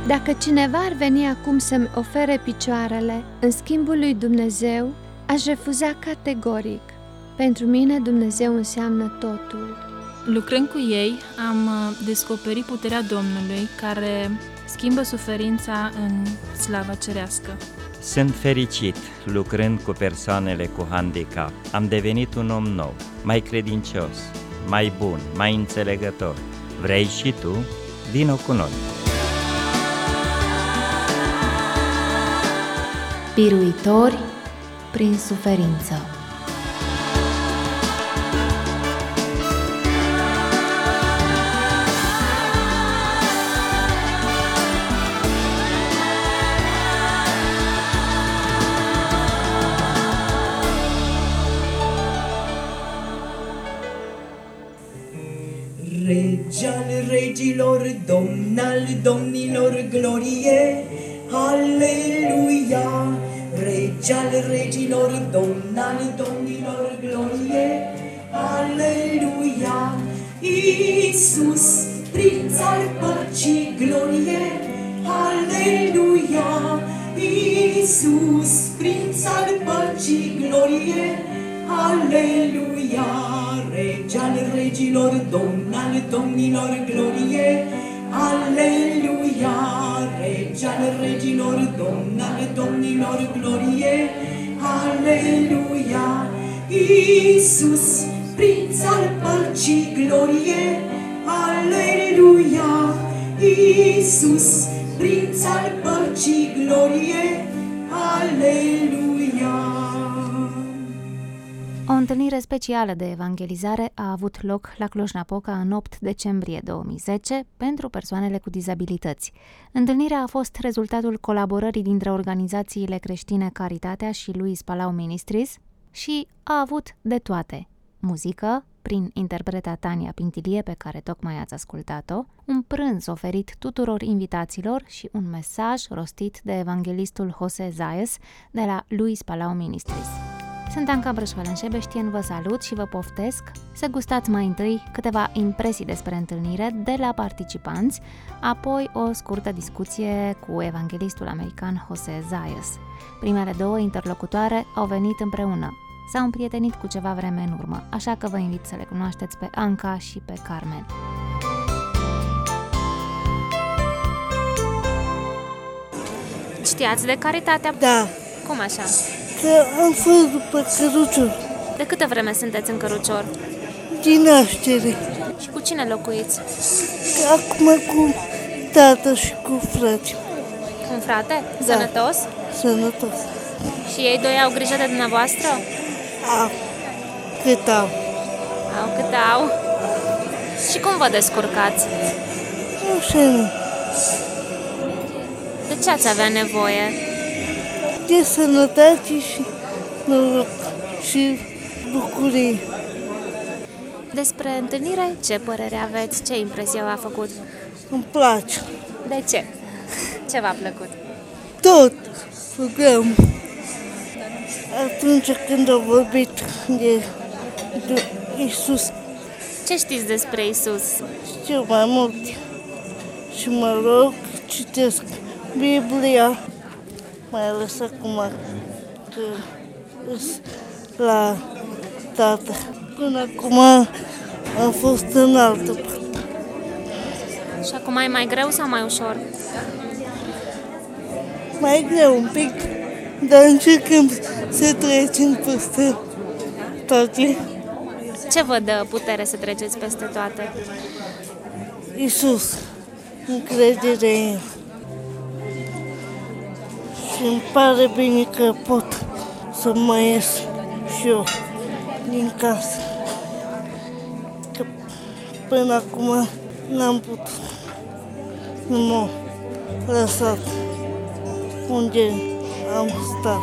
Dacă cineva ar veni acum să-mi ofere picioarele în schimbul lui Dumnezeu, aș refuza categoric. Pentru mine Dumnezeu înseamnă totul. Lucrând cu ei, am descoperit puterea Domnului care schimbă suferința în slava cerească. Sunt fericit lucrând cu persoanele cu handicap. Am devenit un om nou, mai credincios, mai bun, mai înțelegător. Vrei și tu? Vino cu noi! Biruitori prin suferință. Rege al regilor, domn al domnilor, glorie, aleluia! Rege al regilor, domn al domnilor, glorie, aleluia! Iisus, prinț al păcii, glorie, aleluia! Iisus, prinț al păcii, glorie, aleluia! Rege al regilor, domn al domnilor, glorie, aleluia! Rege al regilor, domn al domnilor, glorie, aleluia! Iisus, prinț al păcii, glorie, aleluia! Iisus, prinț al păcii, glorie, aleluia! O întâlnire specială de evangelizare a avut loc la Cluj-Napoca în 8 decembrie 2010 pentru persoanele cu dizabilități. Întâlnirea a fost rezultatul colaborării dintre organizațiile creștine Caritatea și Luis Palau Ministries și a avut de toate: muzică, prin interpreta Tania Pintilie, pe care tocmai ați ascultat-o, un prânz oferit tuturor invitaților și un mesaj rostit de evanghelistul José Zayas de la Luis Palau Ministries. Sunt Anca Brășoară-Șebeștien, vă salut și vă poftesc să gustați mai întâi câteva impresii despre întâlnire de la participanți, apoi o scurtă discuție cu evanghelistul american José Zayas. Primele două interlocutoare au venit împreună, s-au împrietenit cu ceva vreme în urmă, așa că vă invit să le cunoașteți pe Anca și pe Carmen. Știați de Caritatea? Da. Cum așa? Că am fost după Cărucior. De câtă vreme sunteți în Cărucior? Din naștere. Și cu cine locuiți? Acum cu tata și cu frate. Un frate? Da. Sănătos? Sănătos. Și ei doi au grijă de dumneavoastră? Au. Cât au. Au cât au. Și cum vă descurcați? Așa nu. De ce ați avea nevoie? De sănătate și noroc și bucurie. Despre întâlnire, ce părere aveți? Ce impresie v-a făcut? Îmi place. De ce? Ce v-a plăcut? Tot programul. Atunci când au vorbit de Iisus, Ce știți despre Iisus? știu mai multe. Și mă rog, citesc Biblia, mai ales acum că sunt la tată. Până acum am fost în altă parte. Și acum e mai greu sau mai ușor? Mai greu un pic, dar încercăm să trecem peste toate. Ce vă dă putere să treceți peste toate? Iisus, încredere în El. Și îmi pare bine că pot să mă ies și eu din casă. Că până acum n-am putut. Nu m-am lăsat unde am stat.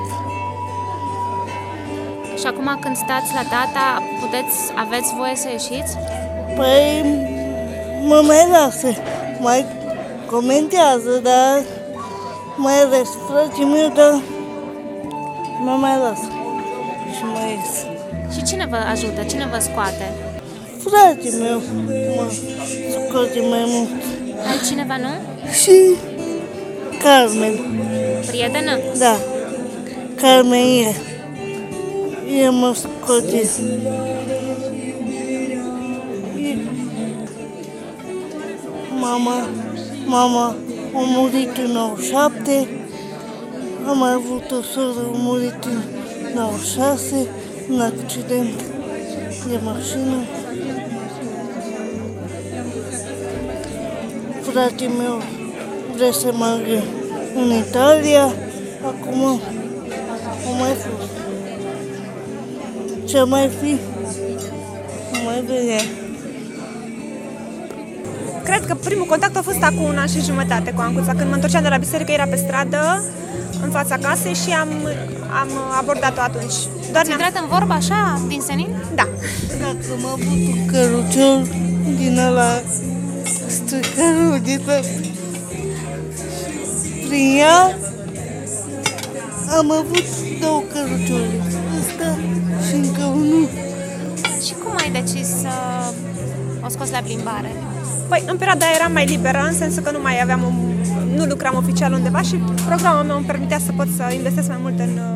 Și acum când stați la tata, aveți voie să ieșiți? Păi mă mai lasă, mai comentează, dar mai ales frații mei, dar mă mai lasă și mai ies. Și cine vă ajută? Cine vă scoate? Frații meu mă scoate mai mult. Altcineva nu? Și Carmen. Prietenă? Da. Carmen e mă scoate. Mama a murit în 97, am mai avut o soră a murit în 96, în accident de mașină. Fratele meu vrea să meargă în Italia, acum o mai fost. Ce mai fi? O mai vedea. Cred că primul contact a fost acum 1 an și jumătate cu Ancuța. Când mă întorceam de la biserică, era pe stradă, în fața casei și am abordat-o atunci. Ați intrat în vorbă așa, din senin? Da. Dacă am avut un cărucior din ăla stricarul de tot. Prin ea am avut 2 cărucioare, ăsta și încă unul. Și cum ai decis să o scoți la plimbare? Păi, în perioada eram mai liberă, în sensul că nu lucram oficial undeva și programul meu îmi permitea să pot să investesc mai mult în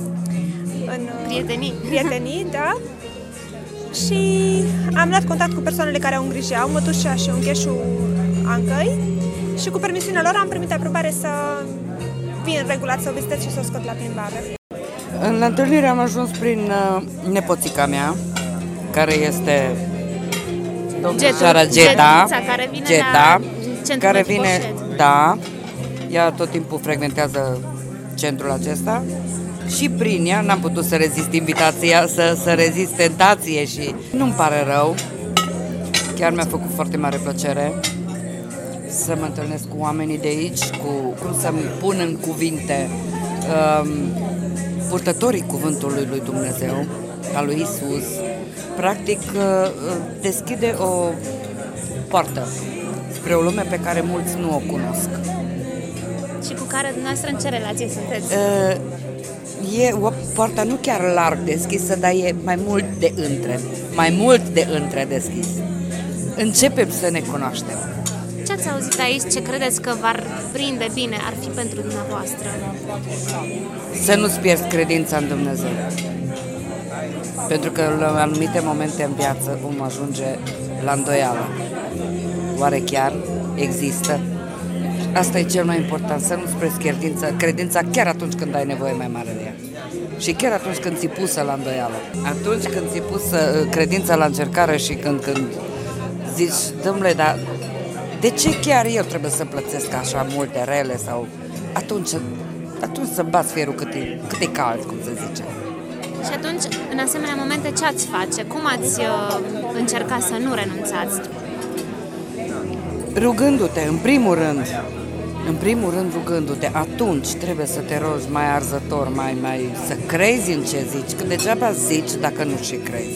prietenii, da. Și am luat contact cu persoanele care o îngrijeau, mătușa și uncheșul Ancăi, și cu permisiunea lor am primit aprobare să vin regulat să o vizitez și să o scot la plimbare. În întâlnire am ajuns prin nepoțica mea, care este domnișoara Geta, care vine, da, ea tot timpul frecventează centrul acesta și prin ea n-am putut să rezist invitația, să rezist tentație și nu-mi pare rău, chiar mi-a făcut foarte mare plăcere să mă întâlnesc cu oamenii de aici, cum să-mi pun în cuvinte purtătorii cuvântului lui Dumnezeu, al lui Isus. Practic deschide o poartă spre o lume pe care mulți nu o cunosc. Și cu care dumneavoastră în ce relație sunteți? E o poartă nu chiar larg deschisă, dar e mai mult de între deschis. Începem să ne cunoaștem. Ce ați auzit aici, ce credeți că v-ar prinde bine, ar fi pentru dumneavoastră? Să nu-ți pierzi credința în Dumnezeu. Pentru că la anumite momente în viață vom ajunge la îndoială. Oare chiar există? Asta e cel mai important, să nu-ți pierzi credința chiar atunci când ai nevoie mai mare de ea. Și chiar atunci când ți-i pusă la îndoială. Atunci când ți-i pusă credința la încercare și când zici, dom'le, dar de ce chiar eu trebuie să plătesc așa multe rele? Sau atunci să bați fierul cât e cald, cum se zice. Și atunci, în asemenea momente, ce ați face? Cum ați încerca să nu renunțați? Rugându-te, în primul rând rugându-te, atunci trebuie să te rogi mai arzător, să crezi în ce zici, că degeaba zici dacă nu și crezi.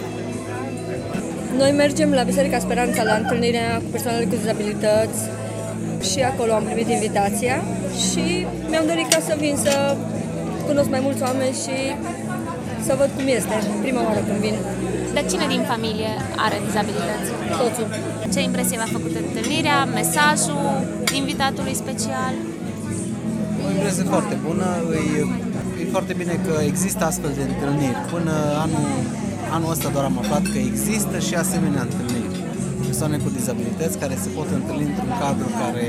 Noi mergem la Biserica Speranța la întâlnirea cu persoanele cu dizabilități și acolo am primit invitația și mi-am dorit ca să vin să cunosc mai mulți oameni și să văd cum este, prima oară când vin. Dar cine din familie are dizabilități? Totul. Ce impresie v-a făcut întâlnirea, mesajul invitatului special? O impresie foarte bună, e foarte bine că există astfel de întâlniri. Până anul ăsta doar am aflat că există și asemenea întâlniri. Persoane cu dizabilități care se pot întâlni într-un cadru care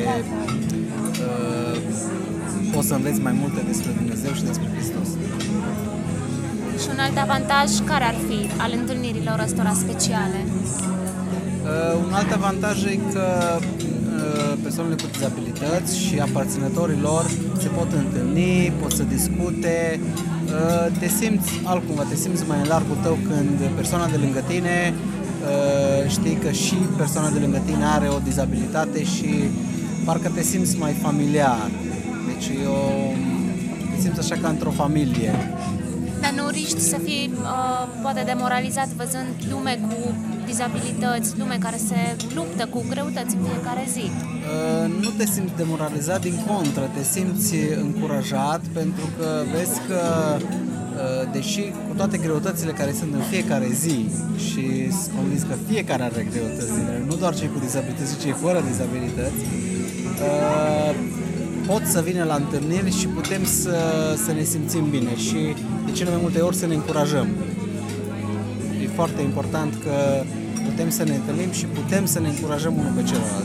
poți să înveți mai multe despre Dumnezeu și despre Hristos. Și un alt avantaj care ar fi al întâlnirilor ăstora speciale? Un alt avantaj e că persoanele cu dizabilități și aparținătorii lor se pot întâlni, pot să discute, te simți altcumva, te simți mai în largul tău când persoana de lângă tine știi că și persoana de lângă tine are o dizabilitate și parcă te simți mai familiar. Deci te simți așa ca într-o familie. Dar nu riști să fii poate demoralizat văzând lume cu dizabilități, lume care se luptă cu greutăți în fiecare zi? Nu te simți demoralizat, din contră, te simți încurajat pentru că vezi că deși cu toate greutățile care sunt în fiecare zi și sunt convins că fiecare are greutăți, nu doar cei cu dizabilități, ci cei fără dizabilități, pot să vină la întâlniri și putem să ne simțim bine și de cele mai multe ori să ne încurajăm. E foarte important că putem să ne întâlnim și putem să ne încurajăm unul pe celălalt.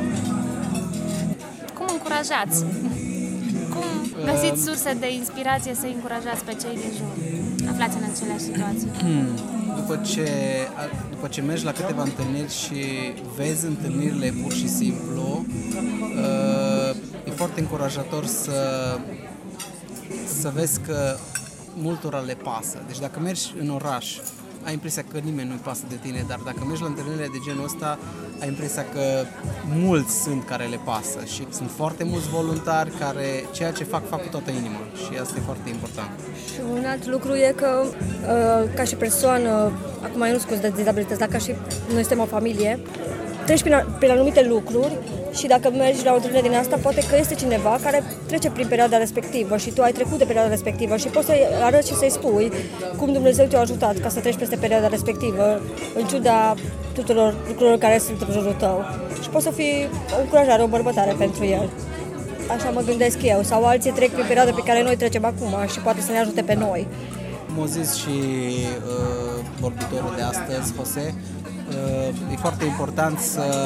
Cum încurajați? Cum găsiți surse de inspirație să încurajați pe cei din jur? Aflați în aceleași situații. După ce mergi la câteva întâlniri și vezi întâlnirile pur și simplu, e foarte încurajator să vezi că multora le pasă. Deci dacă mergi în oraș, ai impresia că nimeni nu-i pasă de tine, dar dacă mergi la întâlnirile de genul ăsta, ai impresia că mulți sunt care le pasă și sunt foarte mulți voluntari care ceea ce fac cu toată inima și asta e foarte important. Și un alt lucru e că ca și persoană, acum eu nu scuz de dizabilități, dar ca și noi suntem o familie, treci prin anumite lucruri și dacă mergi la o întâlnire din asta, poate că este cineva care trece prin perioada respectivă și tu ai trecut de perioada respectivă și poți să-i arăți și să-i spui cum Dumnezeu te-a ajutat ca să treci peste perioada respectivă, în ciuda tuturor lucrurilor care sunt în jurul tău. Și poți să fii o încurajare, o bărbătare pentru el. Așa mă gândesc eu. Sau alții trec prin perioada pe care noi trecem acum și poate să ne ajute pe noi. Cum a zis și vorbitorul de astăzi, Jose, e foarte important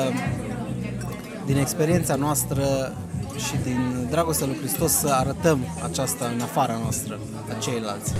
din experiența noastră și din dragostea lui Hristos să arătăm aceasta în afara noastră, a ceilalți.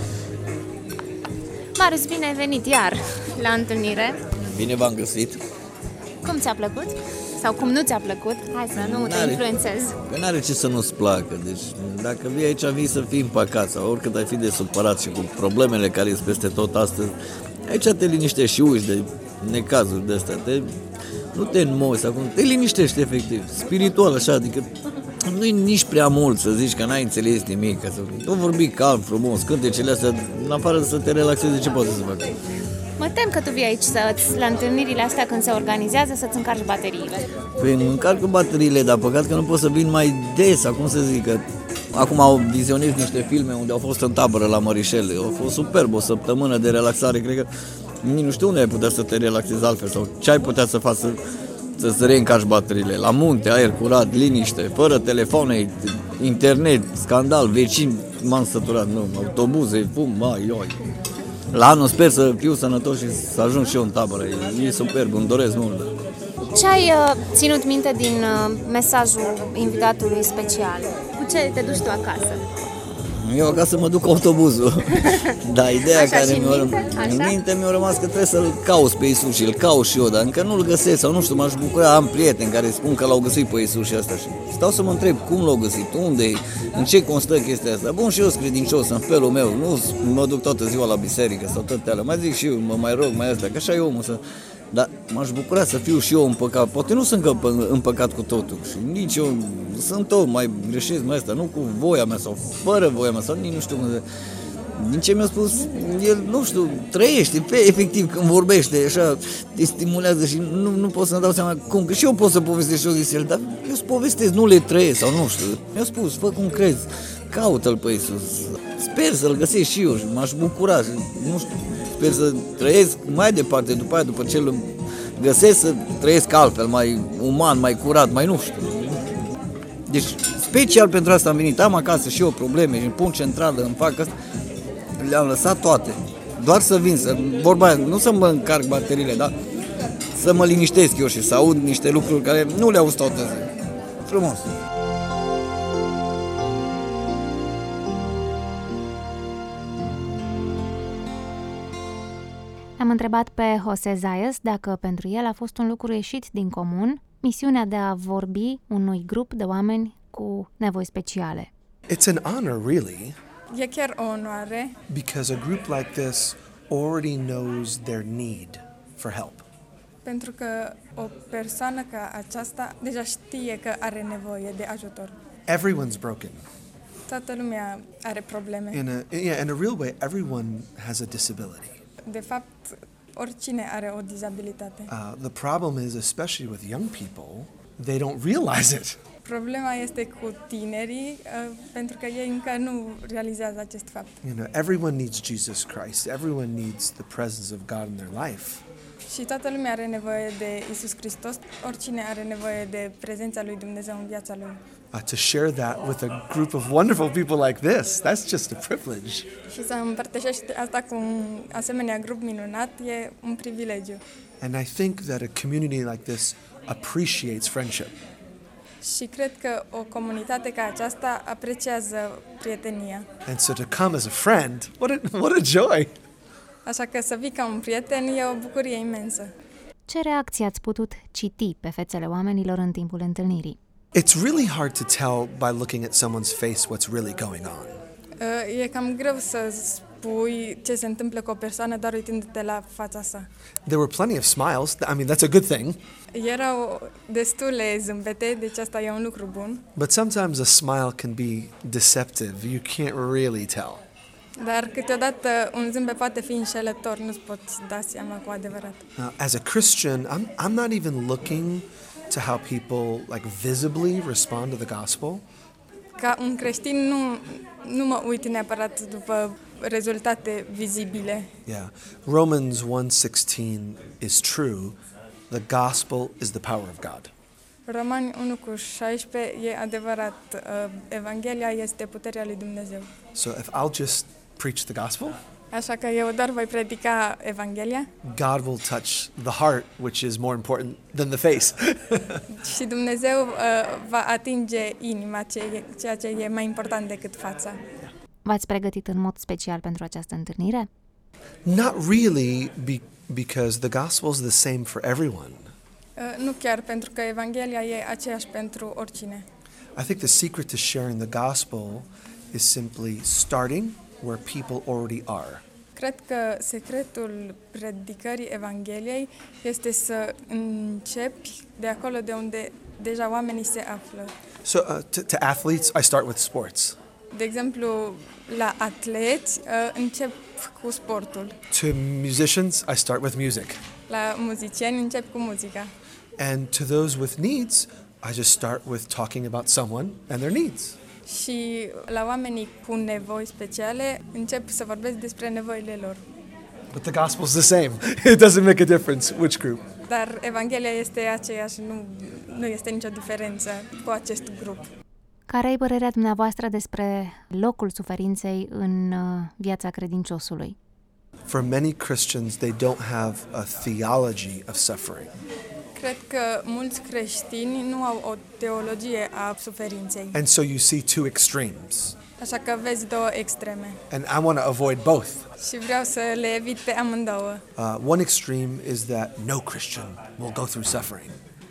Marius, bine ai venit iar la întâlnire. Bine v-am găsit. Cum ți-a plăcut? Sau cum nu ți-a plăcut? Hai să nu te influențezi. Că n-are ce să nu-ți placă. Deci dacă vii aici, vii să fii împăcat sau oricât ai fi de supărat și cu problemele care sunt peste tot astăzi, aici te liniștești și uiți de necazuri de astea. Nu te înmozi acum, te liniștești efectiv, spiritual așa, adică nu-i nici prea mult să zici că n-ai înțeles nimic, că tu vorbi calm, frumos, cântecele astea, în afară să te relaxezi, ce poți să faci? Mă tem că tu vii aici la întâlnirile astea când se organizează să-ți încarci bateriile. Păi îmi încarc bateriile, dar păcat că nu pot să vin mai des, acum să zic că acum au vizionez niște filme unde au fost în tabără la Mărișele, a fost superb, o săptămână de relaxare, cred că nu știu unde ai putea să te relaxezi altfel sau ce ai putea să faci să reîncarci bateriile. La munte, aer curat, liniște, fără telefoane, internet, scandal, vecini, m-am săturat, nu, autobuze, fum, mai. La anul sper să fiu sănătos și să ajung și eu în tabără, e superb, îmi doresc mult. Ce ai ținut minte din mesajul invitatului special? Cu ce te duci tu acasă? Eu acasă mă duc cu autobuzul, dar ideea așa care în minte mi-a rămas că trebuie să-L cauți pe Iisus și Îl caut și eu, dar încă nu-L găsesc sau nu știu, m-aș bucura, am prieteni care spun că L-au găsit pe Iisus și asta și stau să mă întreb cum L-au găsit, unde e, în ce constă chestia asta. Bun, și eu sunt credincios în felul meu, nu mă duc toată ziua la biserică sau toate alea, mai zic și eu, mă mai rog, mai asta, că așa e omul să... Dar m-aș bucura să fiu și eu împăcat, poate nu sunt împăcat cu totul și nici eu sunt om, mai greșesc mai asta, nu cu voia mea sau fără voia mea sau nici nu știu cum să... Din ce mi-a spus, el, nu știu, trăiește, efectiv, când vorbește, așa, te stimulează și nu pot să-mi dau seama cum, că și eu pot să povestesc și eu zis el, dar eu îți povestesc, nu le trăiesc sau nu știu, mi-a spus, fă cum crezi, caută-L pe Iisus, sper să-L găsesc și eu și m-aș bucura și, nu știu, sper să trăiesc mai departe, după aia, după ce îl găsesc, să trăiesc altfel, mai uman, mai curat, mai nu știu. Deci, special pentru asta am venit, am acasă și eu probleme și îmi pun centrală, îmi fac asta, le-am lăsat toate, doar să vin, vorba aia, nu să mă încarc bateriile, dar să mă liniștesc eu și să aud niște lucruri care nu le auzi toată ziua. Frumos! Am întrebat pe Jose Zayas dacă pentru el a fost un lucru ieșit din comun, misiunea de a vorbi unui grup de oameni cu nevoi speciale. It's an honor, really. E chiar o onoare. Because a group like this already knows their need for help. Pentru că o persoană ca aceasta deja știe că are nevoie de ajutor. Everyone's broken. Toată lumea are probleme. In a real way, everyone has a disability. De fapt, oricine are o dizabilitate. The problem is, especially with young people, they don't realize it. Problema este cu tinerii, pentru că ei încă nu realizează acest fapt. Everyone needs Jesus Christ. Everyone needs the presence of God in their life. Și toată lumea are nevoie de Isus Hristos, oricine are nevoie de prezența lui Dumnezeu în viața lui. To share that with a group of wonderful people like this, that's just a privilege. Și să împărtășești asta cu un asemenea grup minunat e un privilegiu. And I think that a community like this appreciates friendship. Și cred că o comunitate ca aceasta apreciază prietenia. And so to come as a friend, what a joy! Așa că să vii ca un prieten e o bucurie imensă. Ce reacții ați putut citi pe fețele oamenilor în timpul întâlnirii? It's really hard to tell by looking at someone's face what's really going on. E cam greu să spui ce se întâmplă cu o persoană doar uitându-te la fața sa. There were plenty of smiles. I mean, that's a good thing. Erau destule zâmbete, deci asta e un lucru bun. But sometimes a smile can be deceptive. You can't really tell. Dar câteodată un zâmbet poate fi înșelător, nu-ți poți da seama cu adevărat. As a Christian, I'm not even looking to how people like visibly respond to the gospel. Ca un creștin nu mă uit neapărat după rezultate vizibile. Yeah. Romans 1:16 is true. The gospel is the power of God. Romani 1:16 e adevărat. Evanghelia este puterea lui Dumnezeu. So if I'll just preach the gospel, așa că eu doar voi predica Evanghelia, God will touch the heart, which is more important than the face. și Dumnezeu va atinge inima, ceea ce e mai important decât fața. V-ați pregătit în mod special pentru această întâlnire? Not really, because the gospel is the same for everyone. Nu chiar, pentru că Evanghelia e aceeași pentru oricine. I think the secret to sharing the gospel is simply starting where people already are. Cred că secretul predicării Evangheliei este să începi de acolo de unde deja oamenii se află. So to athletes, I start with sports. De exemplu, la atleți încep cu sportul. To musicians, I start with music. La muzicieni încep cu muzica. And to those with needs, I just start with talking about someone and their needs. Și la oamenii cu nevoi speciale încep să vorbesc despre nevoile lor. But the gospel is the same. It doesn't make a difference which group. Dar Evanghelia este aceeași, nu este nicio diferență cu acest grup. Care e părerea dumneavoastră despre locul suferinței în viața credinciosului? For many Christians, they don't have a theology of suffering. Cred că mulți creștini nu au o teologie a suferinței. And so you see two extremes. Așa că vezi două extreme. And I want to avoid both. Și vreau să le evit pe amândouă. One extreme is that no Christian will go through suffering.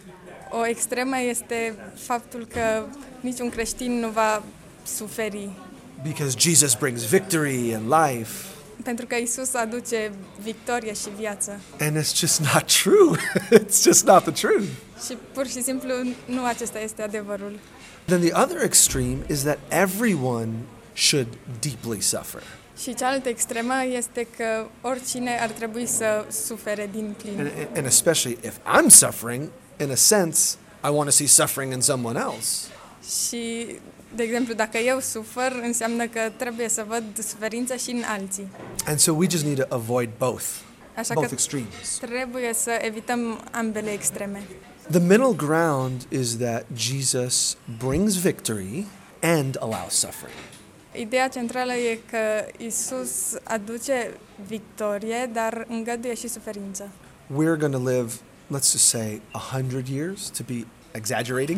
O extremă este faptul că niciun creștin nu va suferi. Because Jesus brings victory and life. Pentru că Isus aduce victorie și viață. And it's just not true. It's just not the truth. Și pur și simplu nu acesta este adevărul. Then the other extreme is that everyone should deeply suffer. Și cealaltă extremă este că oricine ar trebui să sufere din plin. And especially if I'm suffering, in a sense, I want to see suffering in someone else. Și, de exemplu, dacă eu sufăr, înseamnă că trebuie să văd suferința și în alții. And so we just need to avoid both. Așa both că extremes. trebuie să evităm ambele extreme. The middle ground is that Jesus brings victory and allows suffering. Ideea centrală e că Isus aduce victorie, dar îngăduie și suferință. We're going to live, let's just say, 100 years, to be exaggerating.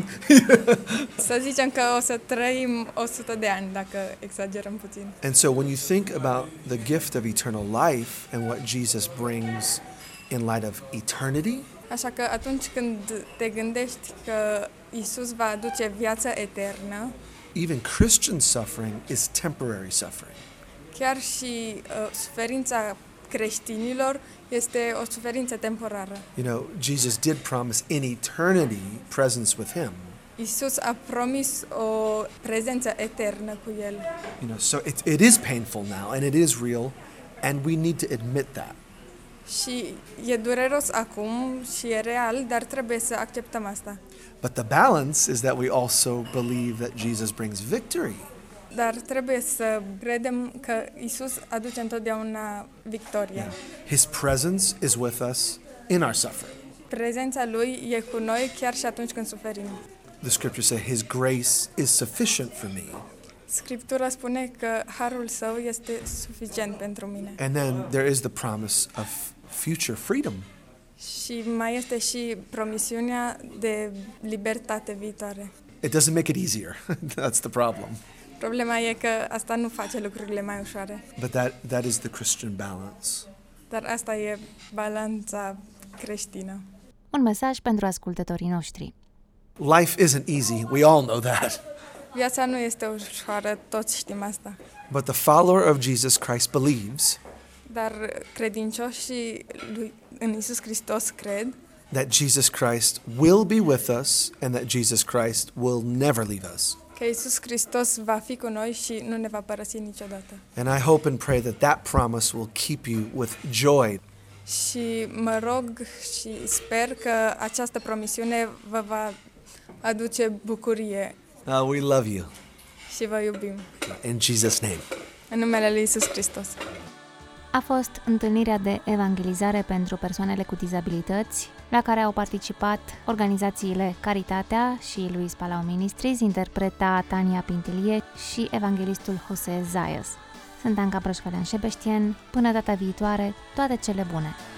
Să zicem că o să trăim 100 de ani, dacă exagerăm puțin. And so when you think about the gift of eternal life and what Jesus brings in light of eternity, așa că atunci când te gândești că Isus va aduce viața eternă, even Christian suffering is temporary suffering. Chiar și suferința creștinilor este o suferință temporară. You know, Jesus did promise in eternity presence with him. Isus a promis o prezență eternă cu el. You know, so it is painful now and it is real and we need to admit that. Și e dureros acum și e real, dar trebuie să acceptăm asta. But the balance is that we also believe that Jesus brings victory. Dar trebuie să credem că Isus aduce întotdeauna victoria. His presence is with us in our suffering. Prezența Lui e cu noi chiar și atunci când suferim. The scripture says his grace is sufficient for me. Scriptura spune că harul Său este suficient pentru mine. And then there is the promise of future freedom. Și mai este și promisiunea de libertate viitoare. It doesn't make it easier. That's the problem. Problema e că asta nu face lucrurile mai ușoare. But that is the Christian balance. Dar asta e balanța creștină. Un mesaj pentru ascultătorii noștri. Life isn't easy. We all know that. Viața nu este ușoară, toți știm asta. But the follower of Jesus Christ believes Dar credincioșii în Iisus Hristos cred that Jesus Christ will be with us and that Jesus Christ will never leave us. că Iisus Hristos va fi cu noi și nu ne va părăsi niciodată. And I hope and pray that promise will keep you with joy. Și mă rog și sper că această promisiune vă va aduce bucurie. We love you. Și vă iubim. In Jesus' name. În numele lui Iisus Hristos. A fost întâlnirea de evangelizare pentru persoanele cu dizabilități, la care au participat organizațiile Caritatea și Luis Palau Ministries, interpreta Tania Pintilie și evanghelistul Jose Zayas. Sunt Anca Brășcălean Șebeștien, până data viitoare, toate cele bune!